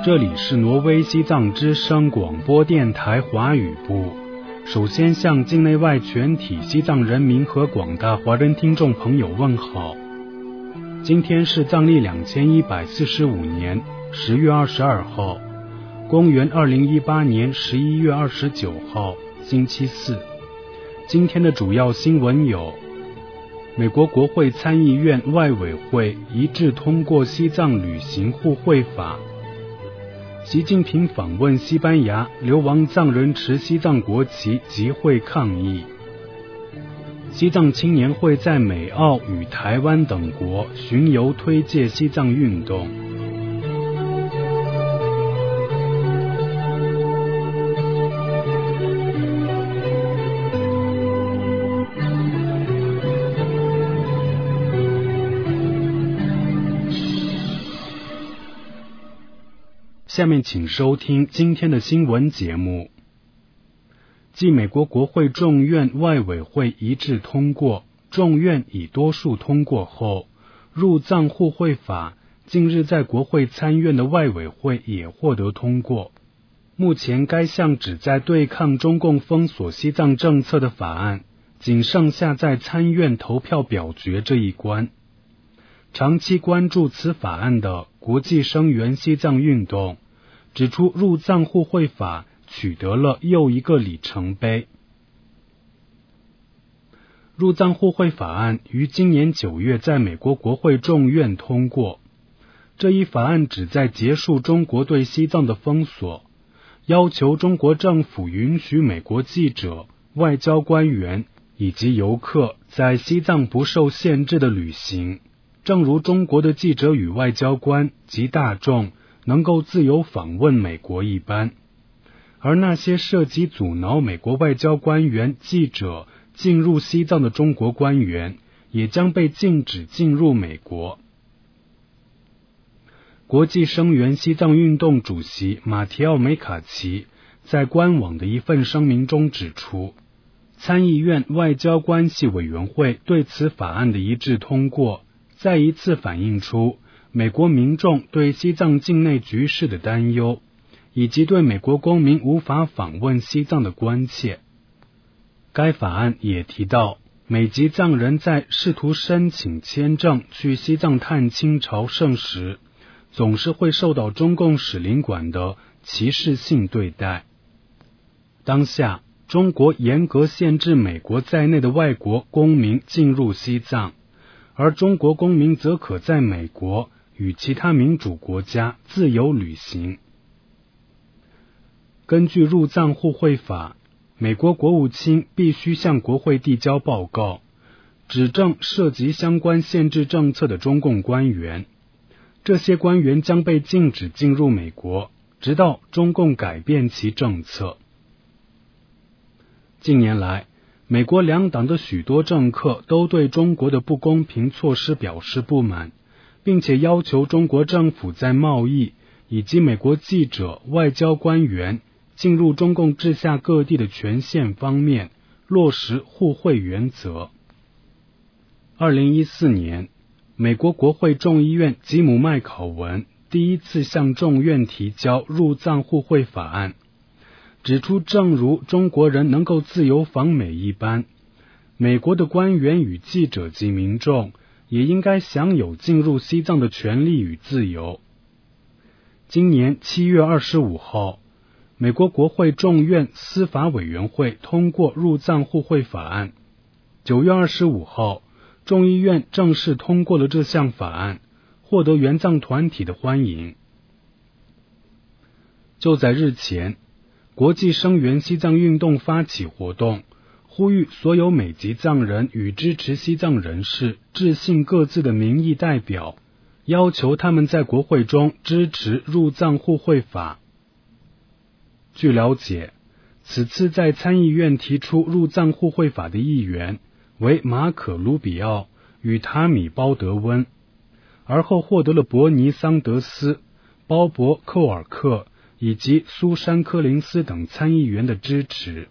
这里是挪威西藏之声广播电台华语部。首先向境内外全体西藏人民和广大华人听众朋友问好。今天是藏历2145年10月22号，公元2018年11月29号，星期四。今天的主要新闻有：美国国会参议院外委会一致通过西藏旅行互惠法；习近平访问西班牙，流亡藏人持西藏国旗集会抗议；西藏青年会在美、澳与台湾等国巡游推介西藏运动。下面请收听今天的新闻节目。继美国国会众院外委会一致通过，众院以多数通过后，入藏互惠法近日在国会参院的外委会也获得通过。目前该项旨在对抗中共封锁西藏政策的法案，仅剩下在参院投票表决这一关。长期关注此法案的国际声援西藏运动指出，入藏互惠法取得了又一个里程碑。入藏互惠法案于今年9月在美国国会众院通过。这一法案旨在结束中国对西藏的封锁，要求中国政府允许美国记者、外交官员以及游客在西藏不受限制的旅行，正如中国的记者与外交官及大众能够自由访问美国一般。而那些涉及阻挠美国外交官员、记者进入西藏的中国官员，也将被禁止进入美国。国际声援西藏运动主席马提奥梅卡奇在官网的一份声明中指出，参议院外交关系委员会对此法案的一致通过，再一次反映出美国民众对西藏境内局势的担忧，以及对美国公民无法访问西藏的关切。该法案也提到，美籍藏人在试图申请签证去西藏探亲朝圣时，总是会受到中共使领馆的歧视性对待。当下，中国严格限制美国在内的外国公民进入西藏，而中国公民则可在美国与其他民主国家自由旅行。根据入藏互惠法，美国国务卿必须向国会递交报告，指证涉及相关限制政策的中共官员。这些官员将被禁止进入美国，直到中共改变其政策。近年来，美国两党的许多政客都对中国的不公平措施表示不满，并且要求中国政府在贸易以及美国记者、外交官员进入中共治下各地的权限方面落实互惠原则。2014年，美国国会众议院吉姆麦考文第一次向众院提交入藏互惠法案，指出正如中国人能够自由访美一般，美国的官员与记者及民众也应该享有进入西藏的权利与自由。今年7月25号，美国国会众院司法委员会通过入藏互惠法案。9月25号，众议院正式通过了这项法案，获得援藏团体的欢迎。就在日前，国际声援西藏运动发起活动，呼吁所有美籍藏人与支持西藏人士致信各自的民意代表，要求他们在国会中支持入藏互惠法。据了解，此次在参议院提出入藏互惠法的议员为马可·卢比奥与塔米·鲍德温，而后获得了伯尼·桑德斯、鲍勃·寇尔克以及苏珊·柯林斯等参议员的支持。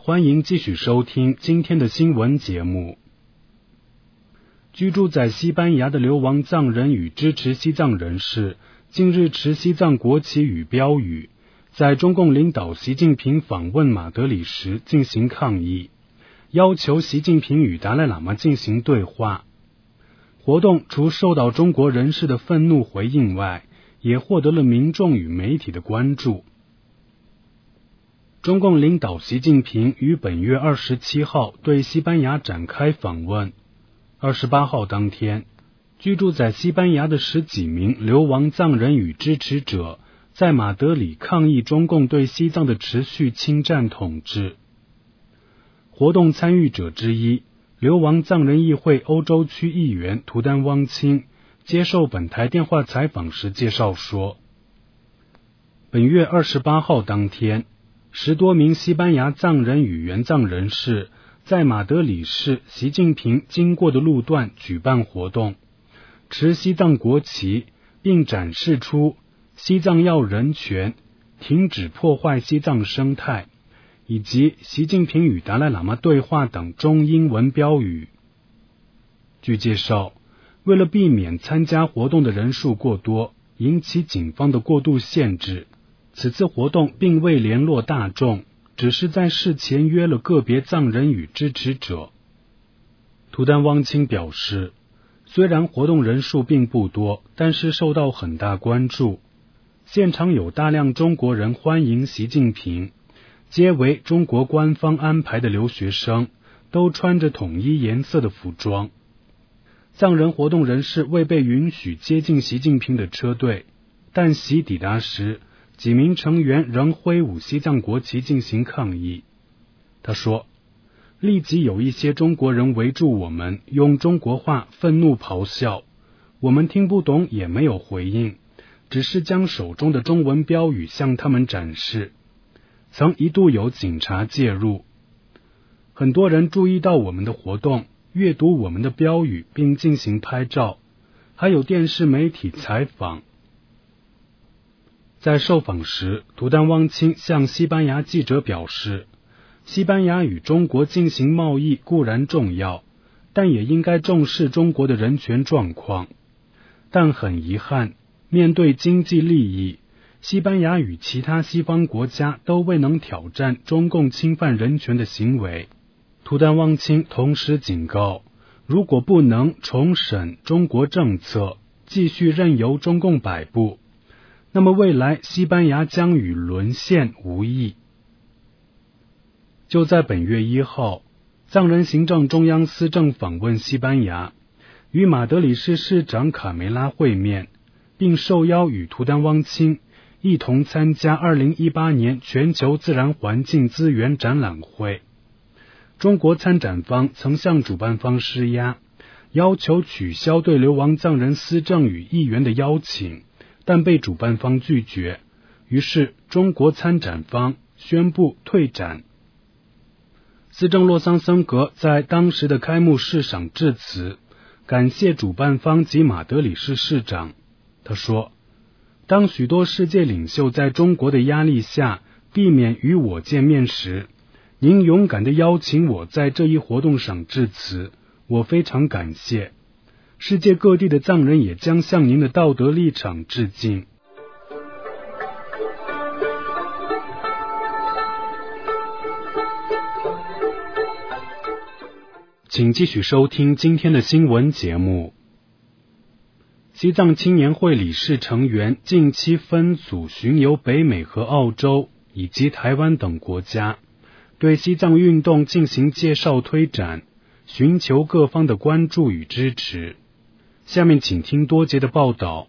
欢迎继续收听今天的新闻节目。居住在西班牙的流亡藏人与支持西藏人士近日持西藏国旗与标语，在中共领导习近平访问马德里时进行抗议，要求习近平与达赖喇嘛进行对话。活动除受到中国人士的愤怒回应外，也获得了民众与媒体的关注。中共领导习近平于本月27号对西班牙展开访问。28号当天，居住在西班牙的10几名流亡藏人与支持者在马德里抗议中共对西藏的持续侵占统治。活动参与者之一，流亡藏人议会欧洲区议员图丹汪清接受本台电话采访时介绍说，本月28号当天，10多名西班牙藏人与援藏人士在马德里市习近平经过的路段举办活动，持西藏国旗，并展示出西藏要人权、停止破坏西藏生态以及习近平与达赖喇嘛对话等中英文标语。据介绍，为了避免参加活动的人数过多，引起警方的过度限制，此次活动并未联络大众，只是在事前约了个别藏人与支持者。图丹汪清表示，虽然活动人数并不多，但是受到很大关注。现场有大量中国人欢迎习近平，皆为中国官方安排的留学生，都穿着统一颜色的服装。藏人活动人士未被允许接近习近平的车队，但习抵达时，几名成员仍挥舞西藏国旗进行抗议。他说，立即有一些中国人围住我们，用中国话愤怒咆哮，我们听不懂也没有回应，只是将手中的中文标语向他们展示。曾一度有警察介入。很多人注意到我们的活动，阅读我们的标语并进行拍照，还有电视媒体采访。在受访时，图丹汪清向西班牙记者表示，西班牙与中国进行贸易固然重要，但也应该重视中国的人权状况。但很遗憾，面对经济利益，西班牙与其他西方国家都未能挑战中共侵犯人权的行为。图丹汪清同时警告，如果不能重审中国政策，继续任由中共摆布，那么未来西班牙将与沦陷无异。就在本月1号，藏人行政中央司政访问西班牙，与马德里市市长卡梅拉会面，并受邀与图丹汪清一同参加2018年全球自然环境资源展览会。中国参展方曾向主办方施压，要求取消对流亡藏人司政与议员的邀请，但被主办方拒绝，于是中国参展方宣布退展。司政洛桑森格在当时的开幕式上致辞，感谢主办方及马德里市市长。他说，当许多世界领袖在中国的压力下避免与我见面时，您勇敢地邀请我在这一活动上致辞，我非常感谢。世界各地的藏人也将向您的道德立场致敬。请继续收听今天的新闻节目。西藏青年会理事成员近期分组巡游北美和澳洲以及台湾等国家，对西藏运动进行介绍推展，寻求各方的关注与支持。下面请听多节的报道。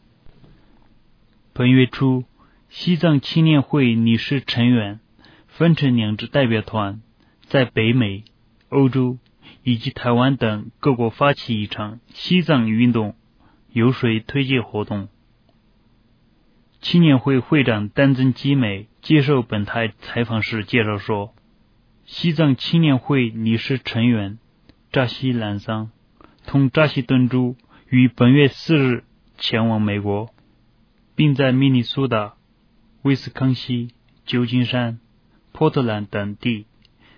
本月初，西藏青年会理事成员分成2支代表团，在北美、欧洲以及台湾等各国发起一场西藏运动游说推介活动。青年会会长丹增基美接受本台采访时介绍说，西藏青年会理事成员扎西兰桑同扎西敦珠于本月4日前往美国，并在明尼苏达、威斯康西、旧金山、波特兰等地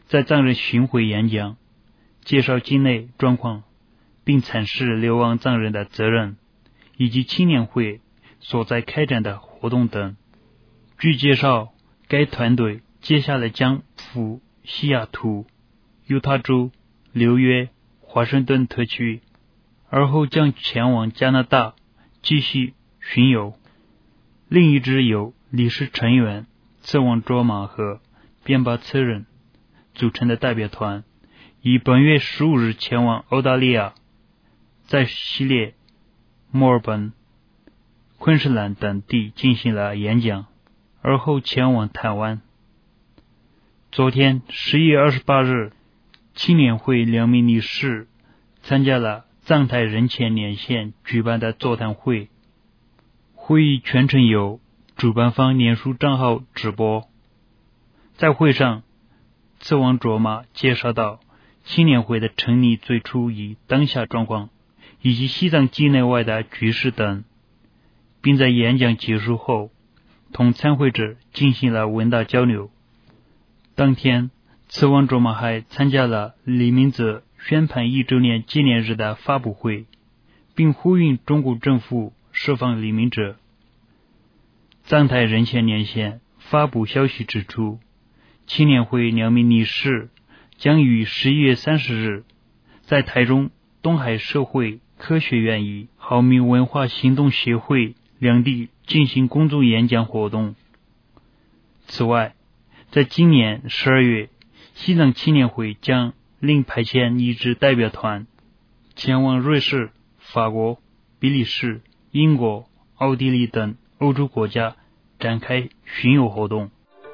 在藏人巡回演讲，介绍境内状况，并阐释流亡藏人的责任，以及青年会所在开展的活动等。据介绍，该团队接下来将赴西雅图、犹他州、纽约、华盛顿特区，而后将前往加拿大继续巡游。另一支由理事成员次旺卓玛和边巴次人组成的代表团，于本月15日前往澳大利亚，在悉尼、墨尔本、昆士兰等地进行了演讲，而后前往台湾。昨天11月28日，青年会2名理事参加了藏台人权连线举办的座谈会，会议全程由主办方脸书账号直播。在会上，次旺卓玛介绍到青年会的成立最初与当下状况，以及西藏境内外的局势等，并在演讲结束后同参会者进行了问答交流。当天，次旺卓玛还参加了李明哲宣判1周年纪念日的发布会，并呼吁中国政府释放李明哲。藏台人权连线发布消息指出，青年会2名理事将于11月30日在台中东海社会科学院与好民文化行动协会两地进行公众演讲活动。此外，在今年12月，西藏青年会将另派遣一支代表团前往瑞士、法国、比利时、英国、奥地利等欧洲国家展开巡游活动。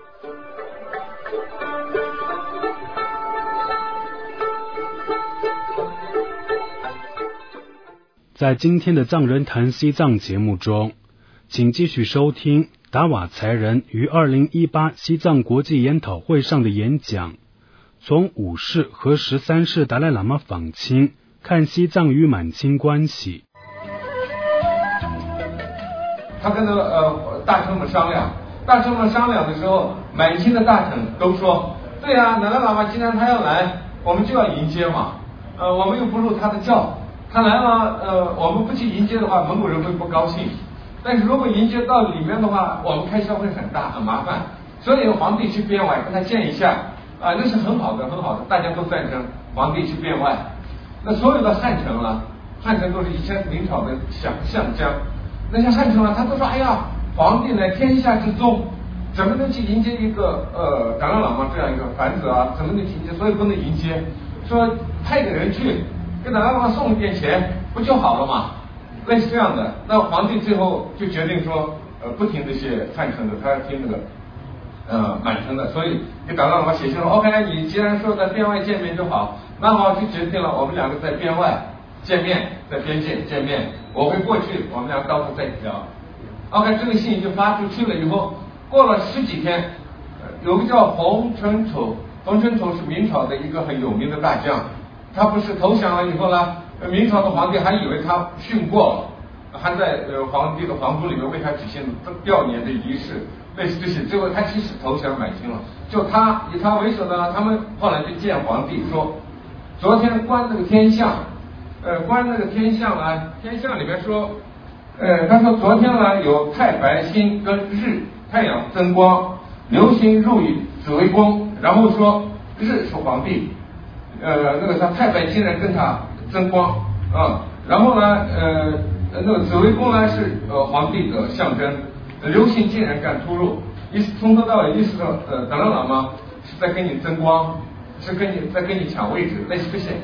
在今天的藏人谈西藏节目中，请继续收听达瓦才人于2018西藏国际研讨会上的演讲，从5世和13世达赖喇嘛访清，看西藏与满清关系。 他跟大臣们商量，的时候，满清的大臣都说，对啊，达赖喇嘛既然他要来，我们就要迎接嘛，我们又不入他的教，他来了，我们不去迎接的话，蒙古人会不高兴。但是如果迎接到里面的话，我们开销会很大，很麻烦。所以皇帝去边外跟他见一下，那是很好的，大家都赞成皇帝去边外。那所有的汉臣都是以前明朝的相将，那些汉臣他都说，哎呀，皇帝乃天下之宗，怎么能去迎接一个达赖喇嘛这样一个凡子啊？怎么能去迎接？所以不能迎接，说派个人去给达赖喇嘛送一点钱，不就好了嘛？类似这样的，那皇帝最后就决定说，不听这些汉臣的，他要听那个满臣的，所以给达赖喇嘛写信说 ，OK， 你既然说在边外见面就好，那好，就决定了我们两个在边外见面，在边界见面，我会过去，我们俩到时候再聊。OK， 这个信就发出去了以后，过了10几天，有个叫洪承畴是明朝的一个很有名的大将，他不是投降了以后呢？明朝的皇帝还以为他殉过了，还在皇帝的皇宫里面为他举行吊唁的仪式，类似这些。最后他其实投降满清了，就他以他为首的，他们后来就见皇帝说，昨天观那个天象，天象里面说，他说昨天呢有太白星跟太阳增光，流星入于紫微宫，然后说日是皇帝，他太白竟然跟他增光然后呢，那个紫微宫呢是皇帝的象征，流星竟然敢出入，从头到尾意思说，达赖喇嘛是在跟你增光，是在跟你抢位置，类似这些。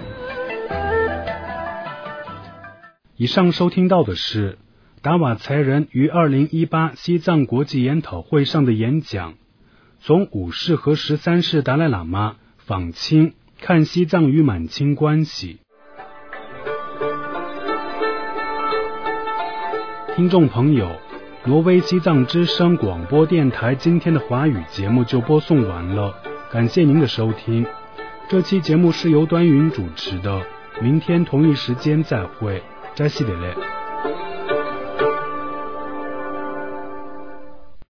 以上收听到的是达瓦才人于2018西藏国际研讨会上的演讲，从5世和13世达赖喇嘛访清，看西藏与满清关系。听众朋友，挪威西藏之声广播电台今天的华语节目就播送完了，感谢您的收听。这期节目是由端云主持的，明天同一时间再会，扎西德勒。